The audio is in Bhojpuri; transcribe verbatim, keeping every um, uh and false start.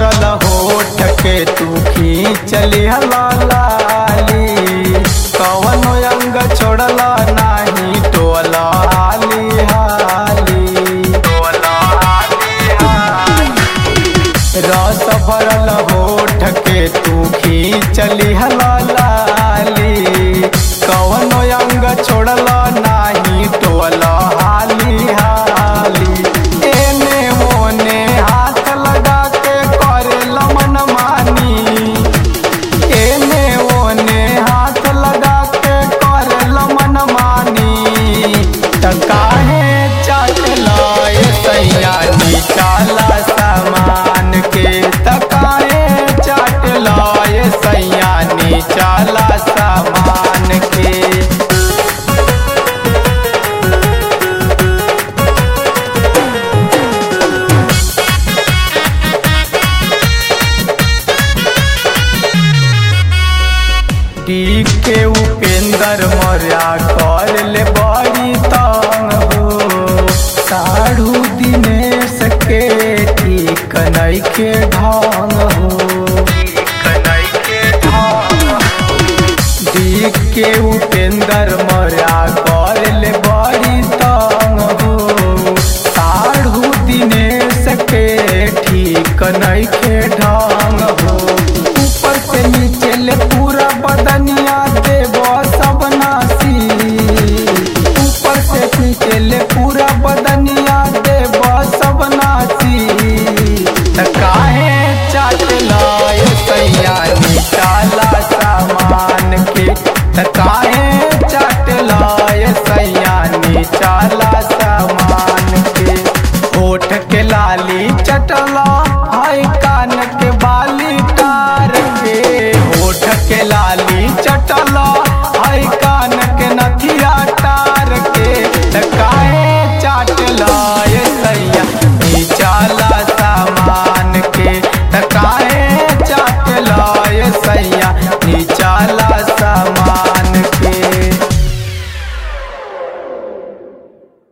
भरल होठ के तू खींचली लाली, कवन अंग छोड़ला नाही टोला हाली हाली, टोला हाली हाली। रस भरल होठ के तू खींचली लाली, कवन अंग छोड़ला नाही टोला हाली हाली। एने मोने हाथ लगा के करेला मन मानी, एने ओने हाथ लगा के करेला मन मानी। त काहे चाटला ए सैया निकाला सामान के, त काहे चाटला ए सैया निकाला सामान के। डी के उपेंद्र मर्या कर ले बड़ी तंग हो, साढ़ू दिनेश के ठीक नइखे ढंग हो, डी के उपेंद्र मर्या कर ले बड़ी तंग हो, साढ़ू दिनेश के ठीक नइखे ढंग हो। ऊपर से नीचे ले पूरा बदनिया देव सब नासी, ऊपर से नीचे ले पूरा बदनिया देव सब नासी। त काहे चाटला ए सैया निकाला सामान के, त काहे चाटला ए सैया निकाला सामान के। होठ के लाली चटला हाय कान के बाल